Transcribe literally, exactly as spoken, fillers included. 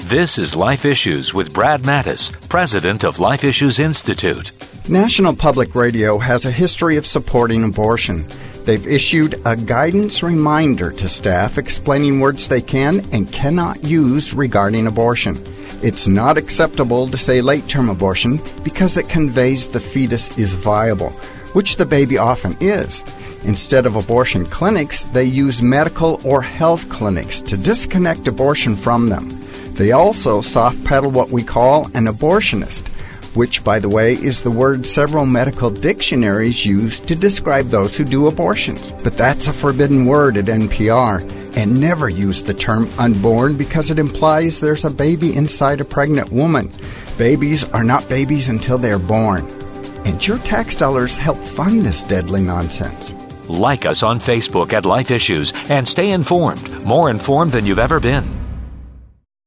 This is Life Issues with Brad Mattis, president of Life Issues Institute. National Public Radio has a history of supporting abortion. They've issued a guidance reminder to staff explaining words they can and cannot use regarding abortion. It's not acceptable to say late-term abortion because it conveys the fetus is viable, which the baby often is. Instead of abortion clinics, they use medical or health clinics to disconnect abortion from them. They also soft-pedal what we call an abortionist, which, by the way, is the word several medical dictionaries use to describe those who do abortions. But that's a forbidden word at N P R, and never use the term unborn because it implies there's a baby inside a pregnant woman. Babies are not babies until they're born. And your tax dollars help fund this deadly nonsense. Like us on Facebook at Life Issues and stay informed, more informed than you've ever been.